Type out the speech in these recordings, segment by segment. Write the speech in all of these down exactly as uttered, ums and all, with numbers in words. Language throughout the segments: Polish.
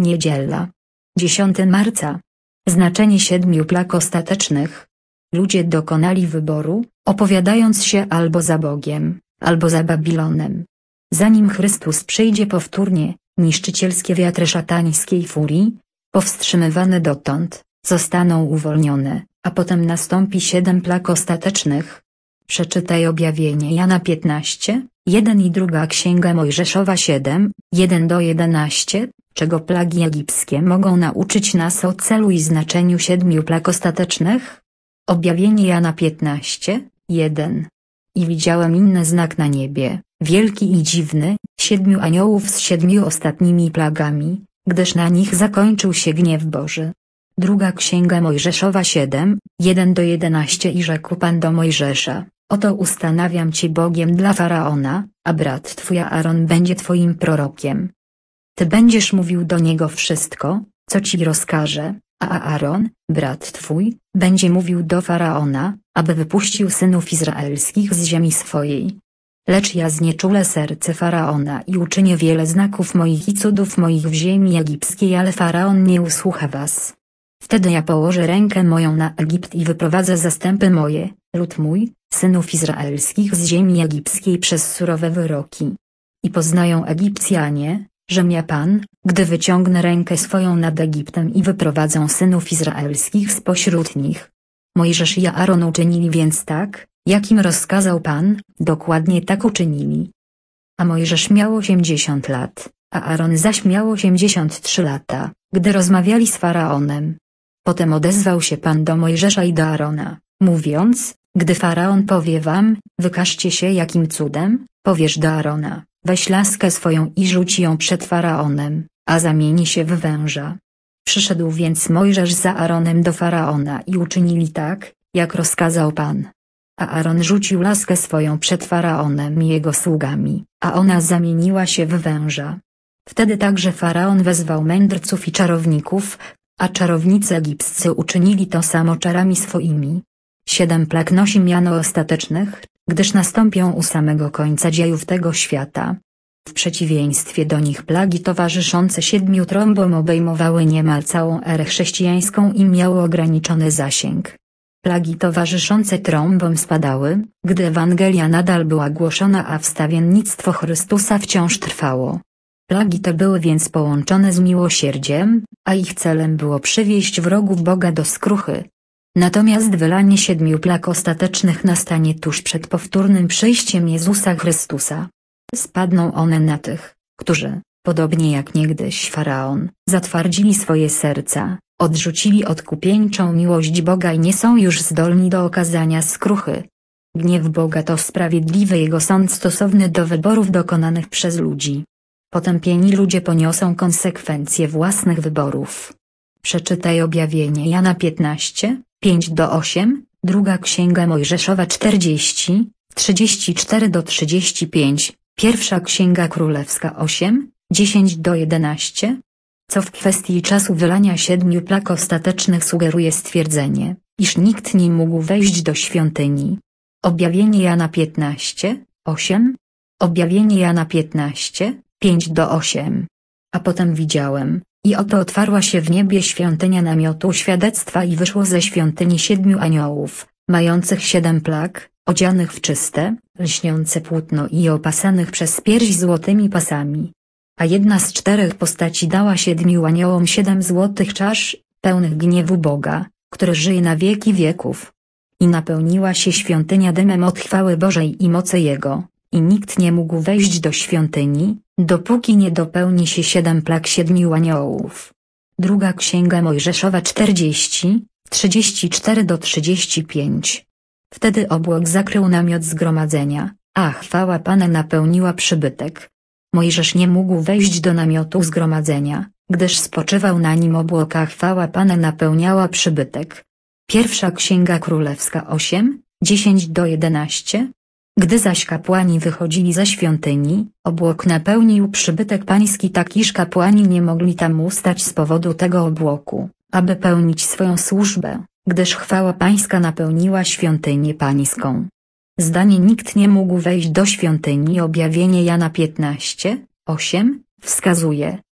Niedziela. dziesiątego marca. Znaczenie siedmiu plag ostatecznych. Ludzie dokonali wyboru, opowiadając się albo za Bogiem, albo za Babilonem. Zanim Chrystus przyjdzie powtórnie, niszczycielskie wiatry szatańskiej furii, powstrzymywane dotąd, zostaną uwolnione, a potem nastąpi siedem plag ostatecznych. Przeczytaj Objawienie Jana piętnaście, jeden i druga Księga Mojżeszowa siedem, jeden do jedenastu, czego plagi egipskie mogą nauczyć nas o celu i znaczeniu siedmiu plag ostatecznych? Objawienie Jana piętnaście, jeden. I widziałem inny znak na niebie, wielki i dziwny, siedmiu aniołów z siedmiu ostatnimi plagami, gdyż na nich zakończył się gniew Boży. Druga Księga Mojżeszowa siedem, jeden do jedenastu. I rzekł Pan do Mojżesza: Oto ustanawiam cię Bogiem dla Faraona, a brat twój Aaron będzie twoim prorokiem. Ty będziesz mówił do niego wszystko, co ci rozkaże, a Aaron, brat twój, będzie mówił do Faraona, aby wypuścił synów izraelskich z ziemi swojej. Lecz ja znieczulę serce Faraona i uczynię wiele znaków moich i cudów moich w ziemi egipskiej, ale Faraon nie usłucha was. Wtedy ja położę rękę moją na Egipt i wyprowadzę zastępy moje, lud mój, synów izraelskich z ziemi egipskiej przez surowe wyroki. I poznają Egipcjanie, żem ja Pan, gdy wyciągnę rękę swoją nad Egiptem i wyprowadzę synów izraelskich spośród nich. Mojżesz i Aaron uczynili więc tak, jak im rozkazał Pan, dokładnie tak uczynili. A Mojżesz miał osiemdziesiąt lat, a Aaron zaś miał osiemdziesiąt trzy lata, gdy rozmawiali z Faraonem. Potem odezwał się Pan do Mojżesza i do Aarona, mówiąc: Gdy Faraon powie wam, wykażcie się jakim cudem, powiesz do Aarona: weź laskę swoją i rzuć ją przed Faraonem, a zamieni się w węża. Przyszedł więc Mojżesz za Aaronem do Faraona i uczynili tak, jak rozkazał Pan. A Aaron rzucił laskę swoją przed Faraonem i jego sługami, a ona zamieniła się w węża. Wtedy także Faraon wezwał mędrców i czarowników, a czarownicy egipscy uczynili to samo czarami swoimi. Siedem plag nosi miano ostatecznych, gdyż nastąpią u samego końca dziejów tego świata. W przeciwieństwie do nich plagi towarzyszące siedmiu trąbom obejmowały niemal całą erę chrześcijańską i miały ograniczony zasięg. Plagi towarzyszące trąbom spadały, gdy Ewangelia nadal była głoszona, a wstawiennictwo Chrystusa wciąż trwało. Plagi te były więc połączone z miłosierdziem, a ich celem było przywieść wrogów Boga do skruchy. Natomiast wylanie siedmiu plag ostatecznych nastanie tuż przed powtórnym przyjściem Jezusa Chrystusa. Spadną one na tych, którzy, podobnie jak niegdyś Faraon, zatwardzili swoje serca, odrzucili odkupieńczą miłość Boga i nie są już zdolni do okazania skruchy. Gniew Boga to sprawiedliwy Jego sąd stosowny do wyborów dokonanych przez ludzi. Potępieni ludzie poniosą konsekwencje własnych wyborów. Przeczytaj Objawienie Jana piętnaście, pięć do ośmiu, druga Księga Mojżeszowa czterdzieści, trzydzieści cztery do trzydziestu pięciu, pierwsza Księga Królewska osiem, dziesięć do jedenastu. Co w kwestii czasu wylania siedmiu plag ostatecznych sugeruje stwierdzenie, iż nikt nie mógł wejść do świątyni. Objawienie Jana piętnaście, osiem. Objawienie Jana piętnaście, pięć do ośmiu. A potem widziałem, i oto otwarła się w niebie świątynia namiotu świadectwa i wyszło ze świątyni siedmiu aniołów, mających siedem plag, odzianych w czyste, lśniące płótno i opasanych przez pierś złotymi pasami. A jedna z czterech postaci dała siedmiu aniołom siedem złotych czasz, pełnych gniewu Boga, który żyje na wieki wieków. I napełniła się świątynia dymem od chwały Bożej i mocy Jego, i nikt nie mógł wejść do świątyni, dopóki nie dopełni się siedem plag siedmiu aniołów. Druga Księga Mojżeszowa czterdzieści, trzydzieści cztery do trzydziestu pięciu. Wtedy obłok zakrył namiot zgromadzenia, a chwała Pana napełniła przybytek. Mojżesz nie mógł wejść do namiotu zgromadzenia, gdyż spoczywał na nim obłok, a chwała Pana napełniała przybytek. Pierwsza Księga Królewska osiem, dziesięć do jedenastu. Gdy zaś kapłani wychodzili ze świątyni, obłok napełnił przybytek pański tak, iż kapłani nie mogli tam ustać z powodu tego obłoku, aby pełnić swoją służbę, gdyż chwała pańska napełniła świątynię pańską. Zdanie nikt nie mógł wejść do świątyni. Objawienie Jana piętnaście, osiem, wskazuje,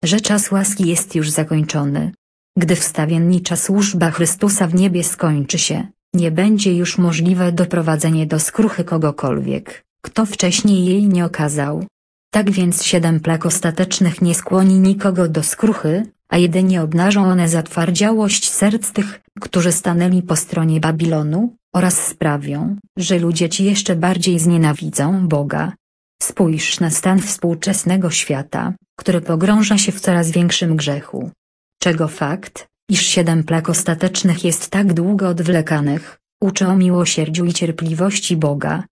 że czas łaski jest już zakończony. Gdy wstawiennicza służba Chrystusa w niebie skończy się, nie będzie już możliwe doprowadzenie do skruchy kogokolwiek, kto wcześniej jej nie okazał. Tak więc siedem plag ostatecznych nie skłoni nikogo do skruchy, a jedynie obnażą one zatwardziałość serc tych, którzy stanęli po stronie Babilonu, oraz sprawią, że ludzie ci jeszcze bardziej znienawidzą Boga. Spójrz na stan współczesnego świata, który pogrąża się w coraz większym grzechu. Czego fakt, iż siedem plag ostatecznych jest tak długo odwlekanych, uczy o miłosierdziu i cierpliwości Boga,